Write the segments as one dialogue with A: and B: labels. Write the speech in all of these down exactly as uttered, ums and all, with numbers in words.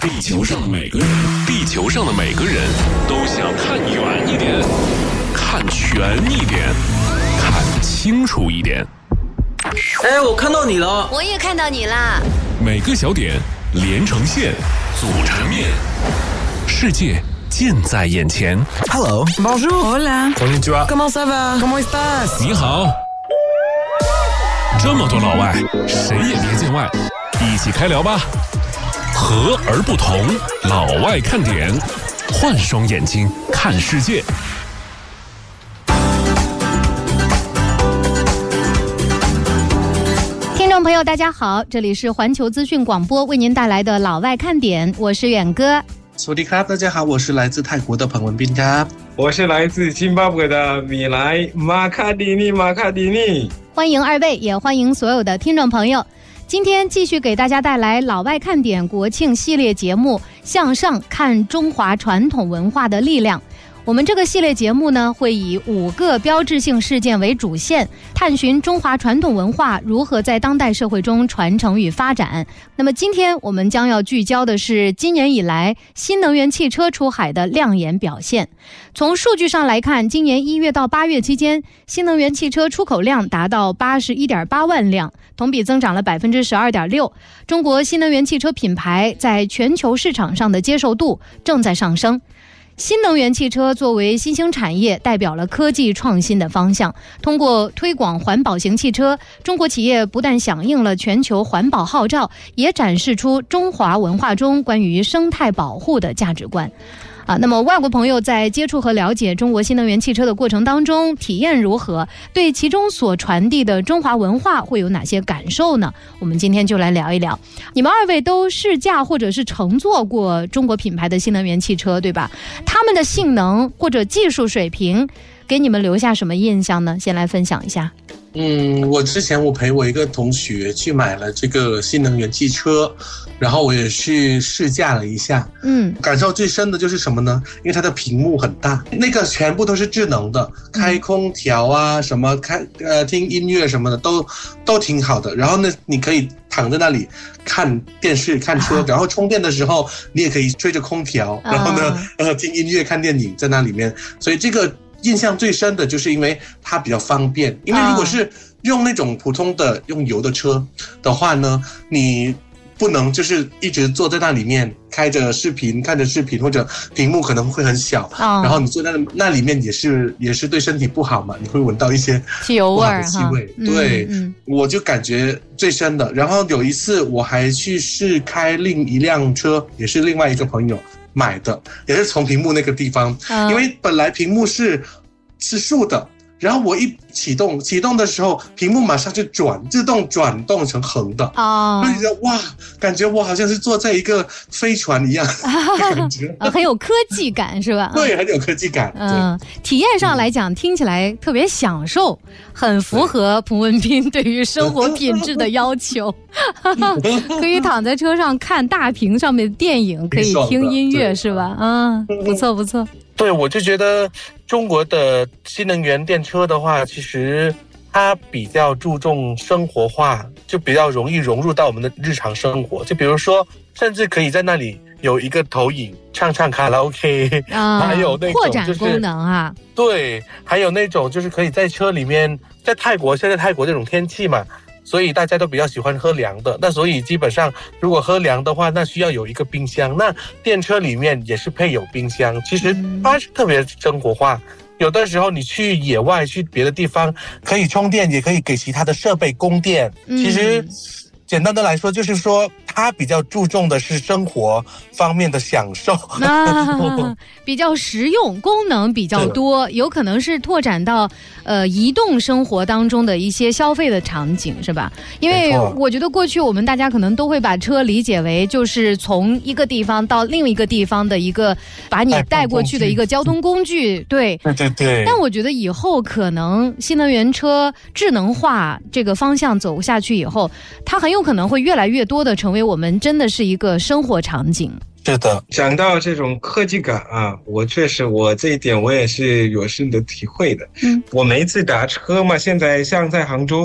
A: 地球上的每个人，地球上的每个人都想看远一点，看全一点，看清楚一点。
B: 哎，我看到你了。
C: 我也看到你啦。
A: 每个小点连成线，组成面，世界近在眼前。
D: Hello, bonjour,
E: hola,
D: konnichiwa,
E: comment ça va, comment estás？
A: 你好。这么多老外，谁也别见外，一起开聊吧。和而不同，老外看点，换双眼睛看世界。
C: 听众朋友大家好，这里是环球资讯广播为您带来的老外看点，我是远哥。
F: สวัสดีครับ大家好，我是来自泰国的彭文斌ครับ，
G: 我是来自津巴布韦的米莱马卡迪尼马卡迪尼。
C: 欢迎二位，也欢迎所有的听众朋友。今天继续给大家带来老外看点国庆系列节目，向上看中华传统文化的力量。我们这个系列节目呢，会以五个标志性事件为主线，探寻中华传统文化如何在当代社会中传承与发展。那么今天我们将要聚焦的是今年以来新能源汽车出海的亮眼表现。从数据上来看，今年一月到八月期间，新能源汽车出口量达到八十一点八万辆，同比增长了百分之十二点六。中国新能源汽车品牌在全球市场上的接受度正在上升。新能源汽车作为新兴产业，代表了科技创新的方向。通过推广环保型汽车，中国企业不但响应了全球环保号召，也展示出中华文化中关于生态保护的价值观。啊，那么外国朋友在接触和了解中国新能源汽车的过程当中，体验如何？对其中所传递的中华文化会有哪些感受呢？我们今天就来聊一聊。你们二位都试驾或者是乘坐过中国品牌的新能源汽车，对吧？他们的性能或者技术水平给你们留下什么印象呢？先来分享一下。
F: 嗯，我之前我陪我一个同学去买了这个新能源汽车，然后我也去试驾了一下。嗯，感受最深的就是什么呢？因为它的屏幕很大，那个全部都是智能的，开空调啊，什么开呃听音乐什么的都都挺好的。然后呢，你可以躺在那里看电视、看车，啊、然后充电的时候你也可以吹着空调，然后呢、啊、呃听音乐、看电影在那里面。所以这个印象最深的就是因为它比较方便，因为如果是用那种普通的用油的车的话呢，你不能就是一直坐在那里面开着视频看着视频，或者屏幕可能会很小，然后你坐在那里面也是也是对身体不好嘛，你会闻到一些
C: 汽油味
F: 气味。对、嗯嗯、我就感觉最深的。然后有一次我还去试开另一辆车，也是另外一个朋友买的，也是从屏幕那个地方、嗯、因为本来屏幕是是竖的，然后我一启动启动的时候，屏幕马上就转自动转动成横的哦，就觉得哇，感觉我好像是坐在一个飞船一样的感觉、
C: 啊、很有科技感是吧？
F: 对，很有科技感。
C: 嗯，体验上来讲、嗯、听起来特别享受，很符合彭文斌对于生活品质的要求可以躺在车上看大屏上面的电影，可以听音乐是吧？嗯，不错不错。
G: 对，我就觉得中国的新能源电车的话，其实它比较注重生活化，就比较容易融入到我们的日常生活。就比如说，甚至可以在那里有一个投影，唱唱卡拉 OK，、啊、还有那种、就是、
C: 扩展功能啊。
G: 对，还有那种就是可以在车里面，在泰国现在泰国这种天气嘛，所以大家都比较喜欢喝凉的，那所以基本上如果喝凉的话，那需要有一个冰箱，那电车里面也是配有冰箱，其实它是特别生活化、嗯、有的时候你去野外去别的地方可以充电，也可以给其他的设备供电、嗯、其实简单的来说就是说它比较注重的是生活方面的享受、
C: 啊、比较实用，功能比较多，有可能是拓展到呃移动生活当中的一些消费的场景是吧？因为我觉得过去我们大家可能都会把车理解为就是从一个地方到另一个地方的一个把你带过去的一个交通工具，对
G: 对对对。
C: 但我觉得以后可能新能源车智能化这个方向走下去以后，它很有可能会越来越多的成为我们真的是一个生活场景。
G: 是的，讲到这种科技感啊，我确实我这一点我也是有深的体会的。嗯，我每一次打车嘛，现在像在杭州，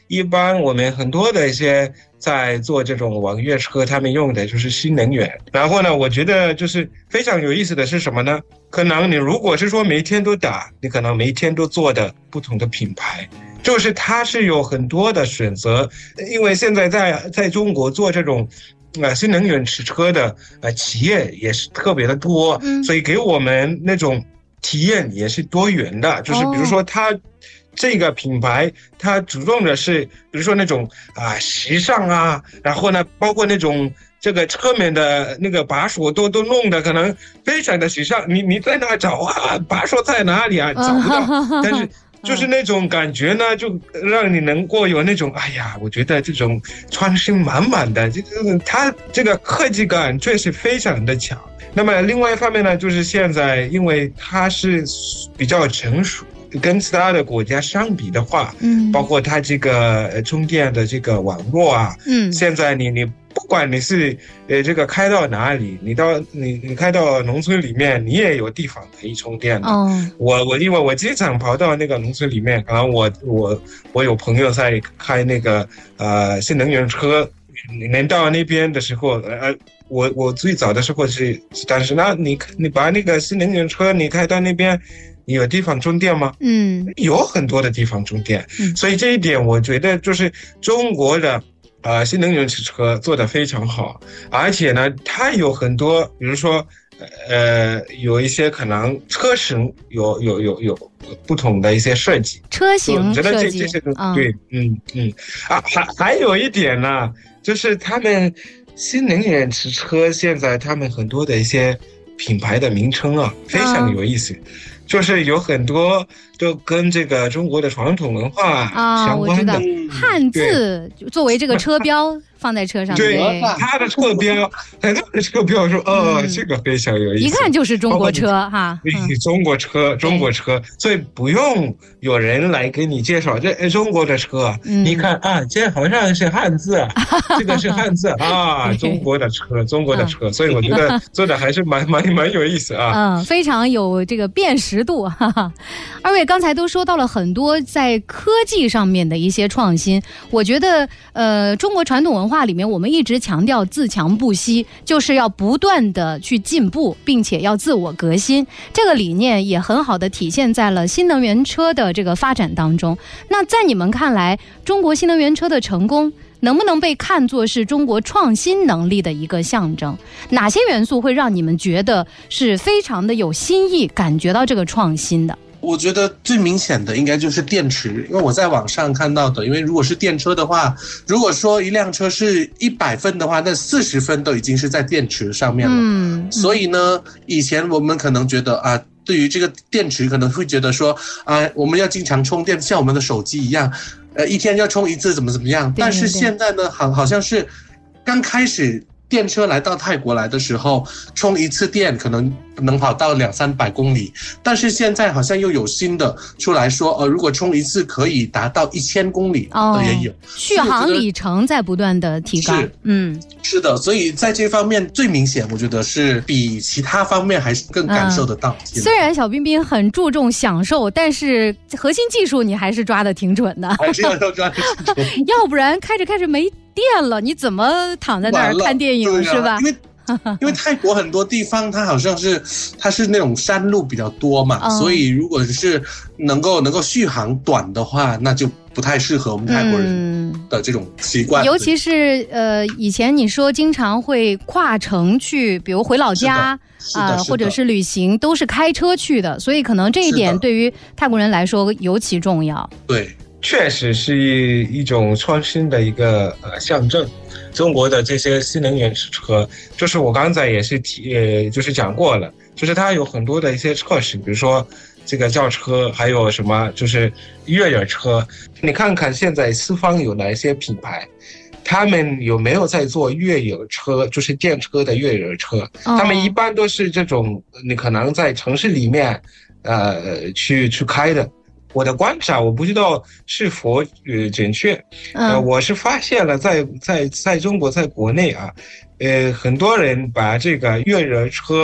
D: 一般我们很多的一些在做这种网约车，他们用的就是新能源。然后呢，我觉得就是非常有意思的是什么呢？可能你如果是说每天都打，你可能每天都做的不同的品牌，就是它是有很多的选择。因为现在在在中国做这种呃新能源汽车的呃企业也是特别的多，嗯，所以给我们那种体验也是多元的。就是比如说它这个品牌它注重的是比如说那种啊、呃、时尚啊，然后呢包括那种这个侧面的那个把手都都弄得可能非常的时尚，你你在哪找啊？把手在哪里啊？找不到。但是就是那种感觉呢，就让你能够有那种哎呀，我觉得这种创新满满的，这个它这个科技感确实非常的强。那么另外一方面呢，就是现在因为它是比较成熟，跟其他的国家相比的话，嗯，包括它这个充电的这个网络啊，嗯，现在你你不管你是呃这个开到哪里，你到你你开到农村里面，你也有地方可以充电的。哦，我我因为我经常跑到那个农村里面，然后我我我有朋友在开那个呃新能源车，你到那边的时候，呃。我我最早的时候是，但是那你你把那个新能源车你开到那边，你有地方充电吗？嗯，有很多的地方充电，嗯，所以这一点我觉得就是中国的呃新能源汽车做得非常好，而且呢，它有很多，比如说呃有一些可能车型有有有有不同的一些设计，
C: 车型设计，
D: 我觉得这这些嗯对，嗯嗯啊，还还有一点呢，就是他们。新能源汽车现在他们很多的一些品牌的名称啊，非常有意思，啊，就是有很多都跟这个中国的传统文化相关的，啊，我知道
C: 汉字作为这个车标放在车上，
D: 对，它的车标，它的车标说，哦，嗯，这个非常有意思，
C: 一看就是中国车哈，
D: 嗯，中国车，中国车，所以不用有人来给你介绍这中国的车，嗯，你看啊，这好像是汉字啊，这个是汉字啊，中国的车，中国的车，嗯，所以我觉得做的还是蛮蛮蛮有意思啊，
C: 嗯，非常有这个辨识度，哈哈。二位刚才都说到了很多在科技上面的一些创新，我觉得呃，中国传统文化里面我们一直强调自强不息，就是要不断的去进步，并且要自我革新，这个理念也很好的体现在了新能源车的这个发展当中。那在你们看来，中国新能源车的成功能不能被看作是中国创新能力的一个象征？哪些元素会让你们觉得是非常的有新意，感觉到这个创新的？
F: 我觉得最明显的应该就是电池，因为我在网上看到的，因为如果是电车的话，如果说一辆车是一百分的话，那四十分都已经是在电池上面了。嗯，所以呢，以前我们可能觉得啊，对于这个电池可能会觉得说啊，我们要经常充电，像我们的手机一样，呃，一天要充一次，怎么怎么样。但是现在呢，好好像是刚开始电车来到泰国来的时候，充一次电可能能跑到两三百公里，但是现在好像又有新的出来说，呃，如果充一次可以达到一千公里的也有，哦，
C: 续航里程在不断的提高。
F: 是，嗯，是的，所以在这方面最明显，我觉得是比其他方面还是更感受得到。
C: 嗯，虽然小彬彬很注重享受，但是核心技术你还是抓得挺准的，
F: 还是要抓得挺准，
C: 要不然开着开着没电了，你怎么躺在那儿看电影，啊，是吧？
F: 因为因为泰国很多地方它好像是它是那种山路比较多嘛，嗯，所以如果是能够能够续航短的话，那就不太适合我们泰国人的这种习惯。
C: 嗯，尤其是呃，以前你说经常会跨城去，比如回老家啊，呃，或者是旅行，都是开车去的，所以可能这一点对于泰国人来说尤其重要。
F: 对，
D: 确实是一种创新的一个呃象征。中国的这些新能源汽车，就是我刚才也是提，呃，就是讲过了，就是它有很多的一些测试，比如说这个轿车，还有什么就是越野车。你看看现在西方有哪些品牌，他们有没有在做越野车，就是电车的越野车？哦，他们一般都是这种，你可能在城市里面，呃，去去开的。我的观察，我不知道是否呃准确，呃，嗯，我是发现了在在在中国，在国内啊，呃，很多人把这个越野车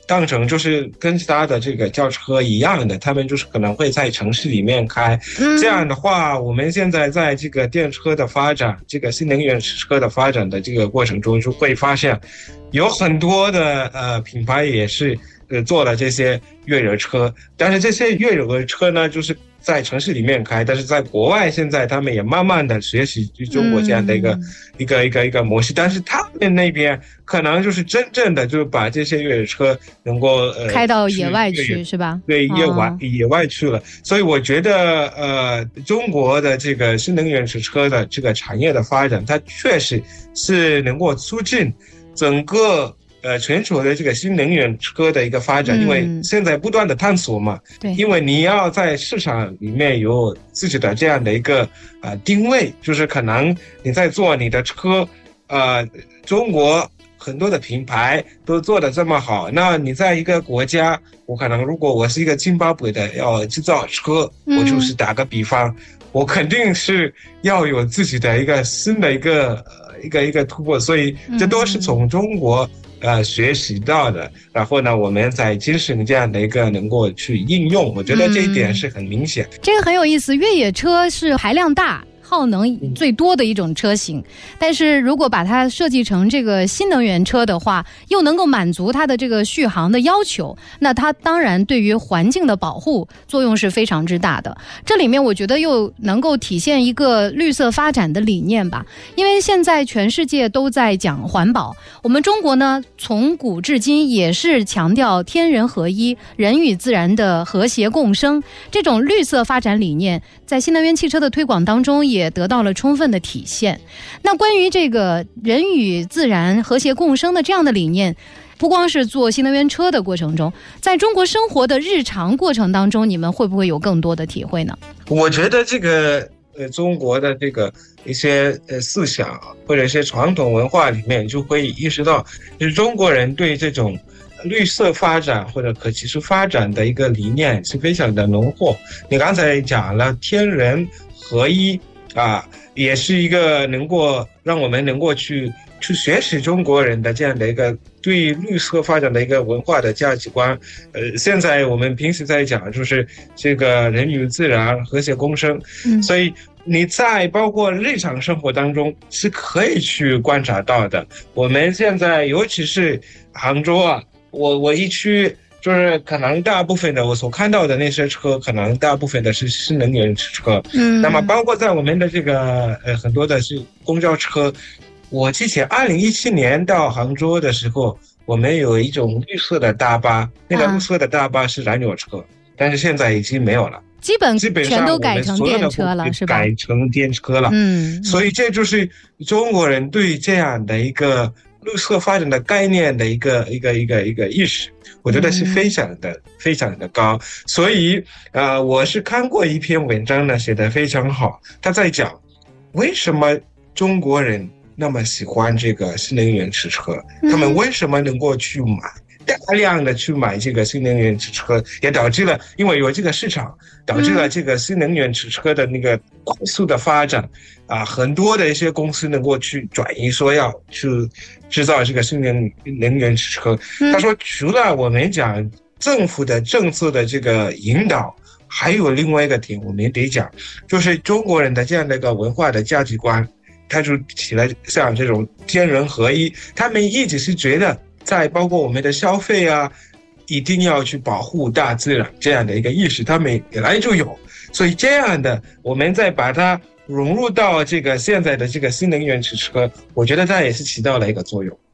D: 当成就是跟其他的这个轿车一样的，他们就是可能会在城市里面开。嗯、这样的话，我们现在在这个电车的发展，这个新能源车的发展的这个过程中，就会发现有很多的呃品牌也是呃做了这些越野车，但是这些越野车呢，就是在城市里面开，但是在国外现在他们也慢慢的学习中国这样的一个、嗯、一个一个一个模式，但是他们那边可能就是真正的就是把这些越野车能够呃
C: 开到野外去是吧？
D: 对，野外、哦、野外去了，所以我觉得呃中国的这个新能源车的这个产业的发展，它确实是能够促进整个呃，全球的这个新能源车的一个发展，因为现在不断的探索嘛，
C: 对，
D: 因为你要在市场里面有自己的这样的一个呃定位，就是可能你在做你的车，呃，中国很多的品牌都做得这么好，那你在一个国家，我可能如果我是一个津巴布韦的要制造车，我就是打个比方，我肯定是要有自己的一个新的一个呃一个一个突破，所以这都是从中国。呃，学习到的，然后呢，我们在精神这样的一个能够去应用，我觉得这一点是很明显。
C: 嗯、这个很有意思，越野车是排量大。耗能最多的一种车型，但是如果把它设计成这个新能源车的话，又能够满足它的这个续航的要求，那它当然对于环境的保护作用是非常之大的。这里面我觉得又能够体现一个绿色发展的理念吧，因为现在全世界都在讲环保，我们中国呢从古至今也是强调天人合一，人与自然的和谐共生，这种绿色发展理念在新能源汽车的推广当中也也得到了充分的体现。那关于这个人与自然和谐共生的这样的理念，不光是做新能源车的过程中，在中国生活的日常过程当中，你们会不会有更多的体会呢？
D: 我觉得这个呃中国的这个一些呃思想或者一些传统文化里面，就会意识到，就是中国人对这种绿色发展或者可持续发展的一个理念是非常的浓厚。你刚才讲了天人合一啊，也是一个能够让我们能够去去学习中国人的这样的一个对绿色发展的一个文化的价值观。呃，现在我们平时在讲就是这个人与自然和谐共生，嗯，所以你在包括日常生活当中是可以去观察到的。我们现在尤其是杭州啊，我我一去。就是可能大部分的我所看到的那些车，可能大部分的是新能源车。嗯，那么包括在我们的这个呃很多的是公交车，我之前二零一七年到杭州的时候，我们有一种绿色的大巴，那个绿色的大巴是燃油车，啊、但是现在已经没有了。
C: 基本全都改成电车了，是吧？
D: 改成电车了。嗯，所以这就是中国人对这样的一个绿色发展的概念的一个一个一个一个意识，我觉得是非常的、嗯、非常的高。所以呃，我是看过一篇文章呢，写得非常好，他在讲为什么中国人那么喜欢这个新能源汽车，嗯、他们为什么能够去买大量的去买这个新能源汽车，也导致了因为有这个市场，导致了这个新能源汽车的那个快速的发展啊，很多的一些公司能够去转移，说要去制造这个新能能源汽车。他说，除了我们讲政府的政策的这个引导，还有另外一个点我们得讲，就是中国人的这样的一个文化的价值观，它就起来像这种天人合一，他们一直是觉得在包括我们的消费啊，一定要去保护大自然这样的一个意识，他们本来就有，所以这样的我们再把它融入到这个现在的这个新能源汽车，我觉得它也是起到了一个作用。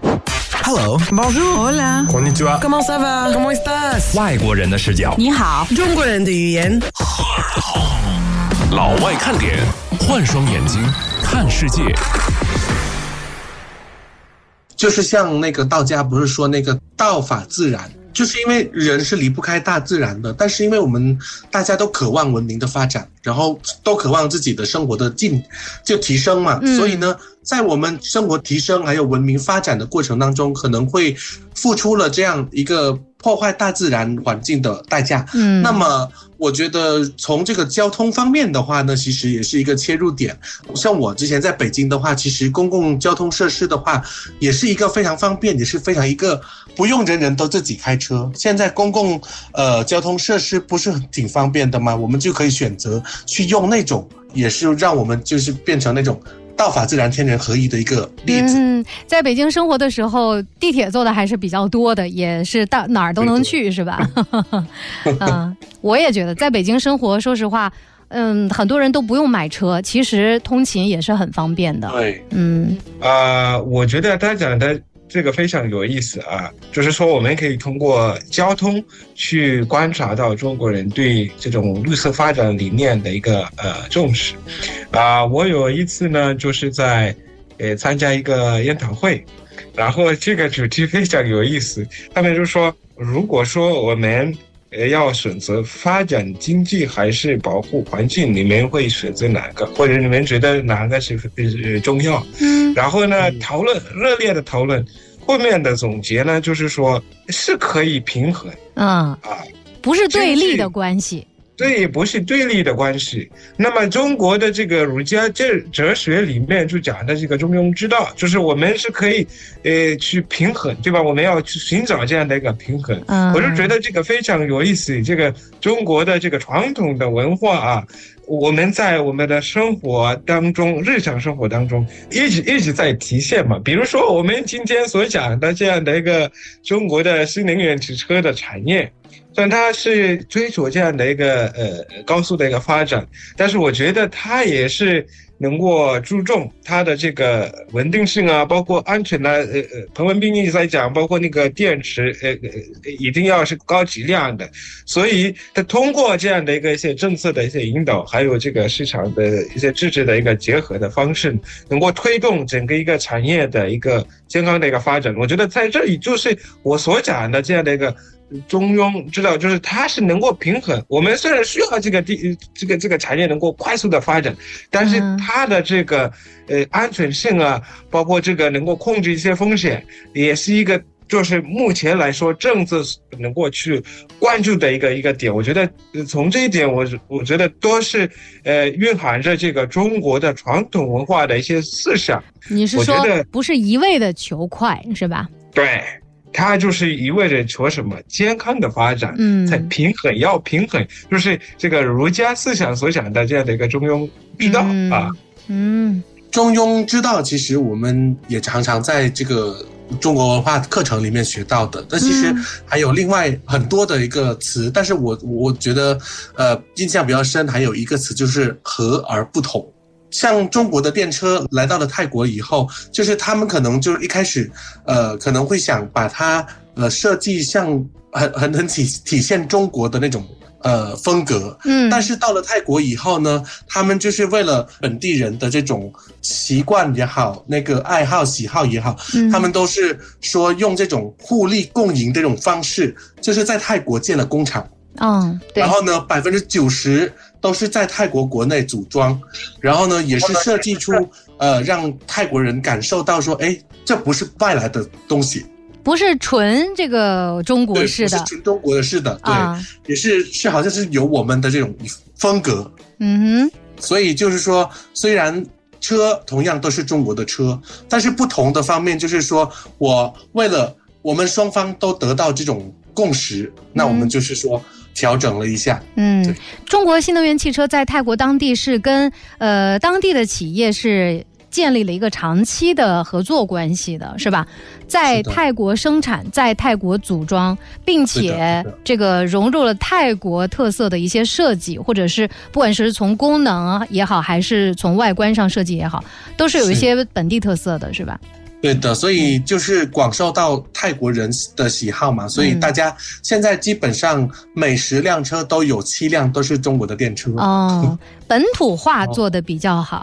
E: Hello, bonjour,
H: hola,
E: konnichiwa,
H: comment ça va, comment estás？
E: 外国人的视角，
H: 你好，中国人的语言。
A: 老外看点，换双眼睛看世界。
F: 就是像那个道家不是说那个道法自然，就是因为人是离不开大自然的，但是因为我们大家都渴望文明的发展，然后都渴望自己的生活的进就提升嘛、嗯、所以呢在我们生活提升还有文明发展的过程当中，可能会付出了这样一个破坏大自然环境的代价。
C: 嗯，
F: 那么我觉得从这个交通方面的话呢，其实也是一个切入点。像我之前在北京的话，其实公共交通设施的话，也是一个非常方便，也是非常一个不用人人都自己开车。现在公共呃交通设施不是挺方便的吗？我们就可以选择去用那种，也是让我们就是变成那种道法自然天人合一的一个例子。
C: 嗯，在北京生活的时候，地铁坐的还是比较多的，也是到哪儿都能去，是吧？嗯，我也觉得在北京生活，说实话，嗯，很多人都不用买车，其实通勤也是很方便的。
F: 对，
C: 嗯，
D: 啊、呃，我觉得他讲的这个非常有意思啊，就是说我们可以通过交通去观察到中国人对这种绿色发展理念的一个呃重视。啊、呃，我有一次呢，就是在呃参加一个研讨会，然后这个主题非常有意思，他们就说，如果说我们呃要选择发展经济还是保护环境，你们会选择哪个？或者你们觉得哪个是呃重要？嗯，然后呢，讨论热烈的讨论，后面的总结呢，就是说是可以平衡，
C: 嗯
D: 啊，
C: 不是对立的关系。
D: 对，不是对立的关系。那么中国的这个儒家哲哲学里面就讲的这个中庸之道，就是我们是可以呃去平衡，对吧？我们要去寻找这样的一个平衡。嗯，我就觉得这个非常有意思。这个中国的这个传统的文化啊，我们在我们的生活当中，日常生活当中一直一直在体现嘛。比如说我们今天所讲的这样的一个中国的新能源汽车的产业，虽然它是追求这样的一个呃高速的一个发展，但是我觉得它也是能够注重它的这个稳定性啊，包括安全啊，呃呃，彭文彬一直在讲，包括那个电池，呃呃，一定要是高质量的，所以它通过这样的一个一些政策的一些引导，还有这个市场的一些支持的一个结合的方式，能够推动整个一个产业的一个健康的一个发展。我觉得在这里就是我所讲的这样的一个中庸之道，就是它是能够平衡。我们虽然需要这个地这个这个产业能够快速的发展，但是它的这个呃安全性啊，包括这个能够控制一些风险，也是一个就是目前来说政策能够去关注的一个一个点。我觉得从这一点我我觉得都是呃蕴含着这个中国的传统文化的一些思想。
C: 你是说不是一味的求快是吧？
D: 对，它就是意味着求什么健康的发展，嗯，才平衡，要平衡，就是这个儒家思想所讲的这样的一个中庸之道、嗯、啊。
C: 嗯，
F: 中庸之道其实我们也常常在这个中国文化课程里面学到的，但其实还有另外很多的一个词，嗯、但是我我觉得呃印象比较深，还有一个词就是和而不同。像中国的电车来到了泰国以后，就是他们可能就是一开始呃可能会想把它呃设计像很很很体体现中国的那种呃风格，嗯，但是到了泰国以后呢，他们就是为了本地人的这种习惯也好，那个爱好喜好也好，嗯，他们都是说用这种互利共赢这种方式，就是在泰国建了工厂。
C: 嗯，对。
F: 然后呢，百分之九十都是在泰国国内组装，然后呢，也是设计出呃让泰国人感受到说，哎，这不是外来的东西，
C: 不是纯这个中国式的，
F: 不是纯中国的式的，对，啊、也是是好像是有我们的这种风格。
C: 嗯哼，
F: 所以就是说，虽然车同样都是中国的车，但是不同的方面就是说，我为了我们双方都得到这种共识，那我们就是说。嗯调整了一下，
C: 嗯，中国新能源汽车在泰国当地是跟呃当地的企业是建立了一个长期的合作关系的，是吧？在泰国生产，在泰国组装，并且这个融入了泰国特色的一些设计，或者是不管是从功能也好，还是从外观上设计也好，都是有一些本地特色的，是吧？
F: 对的，所以就是广受到泰国人的喜好嘛，所以大家现在基本上每十辆车都有七辆都是中国的电车。
C: 哦，本土化做得比较好。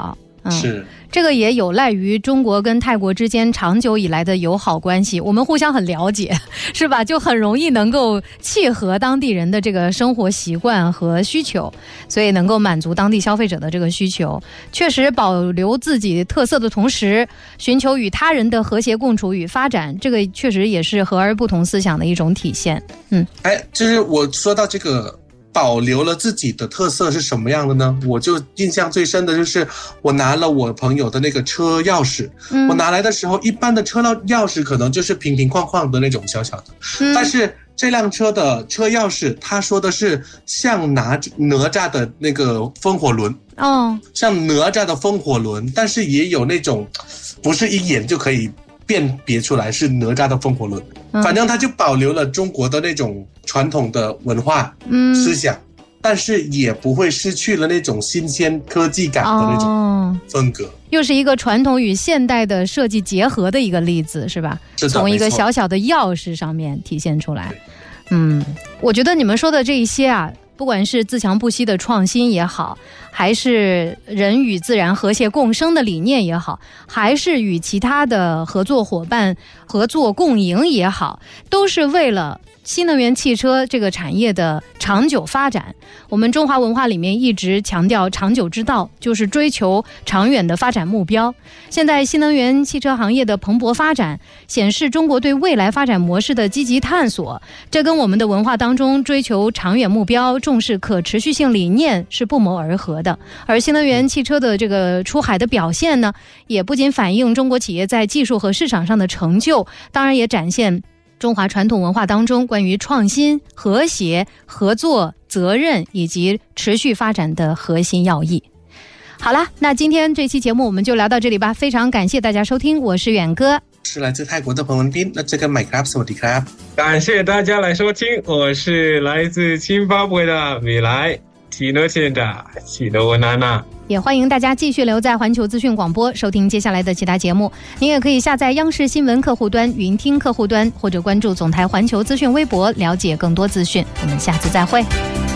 C: 嗯，
F: 是。
C: 这个也有赖于中国跟泰国之间长久以来的友好关系，我们互相很了解，是吧？就很容易能够契合当地人的这个生活习惯和需求，所以能够满足当地消费者的这个需求。确实保留自己特色的同时，寻求与他人的和谐共处与发展，这个确实也是和而不同思想的一种体现。嗯，
F: 哎，就是我说到这个保留了自己的特色是什么样的呢？我就印象最深的就是我拿了我朋友的那个车钥匙，嗯、我拿来的时候，一般的车钥匙可能就是平平框框的那种小小的，嗯、但是这辆车的车钥匙，他说的是像哪哪吒的那个风火轮哦，像哪吒的风火轮，但是也有那种不是一眼就可以辨别出来是哪吒的风火轮，嗯、反正他就保留了中国的那种传统的文化、嗯、思想，但是也不会失去了那种新鲜科技感的那种风格。哦，
C: 又是一个传统与现代的设计结合的一个例子，是吧？
F: 是的，
C: 从一个小小的钥匙上面体现出来。嗯，我觉得你们说的这一些啊，不管是自强不息的创新也好，还是人与自然和谐共生的理念也好，还是与其他的合作伙伴合作共赢也好，都是为了新能源汽车这个产业的长久发展。我们中华文化里面一直强调长久之道，就是追求长远的发展目标。现在新能源汽车行业的蓬勃发展，显示中国对未来发展模式的积极探索，这跟我们的文化当中追求长远目标、重视可持续性理念是不谋而合的。而新能源汽车的这个出海的表现呢，也不仅反映中国企业在技术和市场上的成就，当然也展现中华传统文化当中关于创新、和谐、合作、责任以及持续发展的核心要义。好了，那今天这期节目我们就聊到这里吧，非常感谢大家收听，我是远哥，
F: 是来自泰国的彭文斌，那这个 Mike Up สวัสดีครับ
D: 感谢大家来收听，我是来自津巴布韦的米莱提诺县的喜多文娜娜。
C: 也欢迎大家继续留在环球资讯广播收听接下来的其他节目，您也可以下载央视新闻客户端、云听客户端，或者关注总台环球资讯微博了解更多资讯。我们下次再会。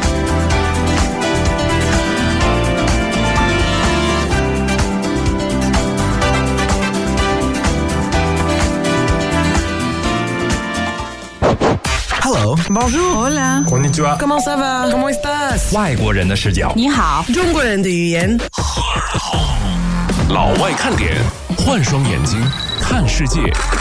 E: Hello,
H: Bonjour, Hola,
E: こんにちは
H: Comment ça va? Comment estás?
E: 外国人的视角，
H: 你好，中国人的语言。
A: 老外看点，换双眼睛看世界。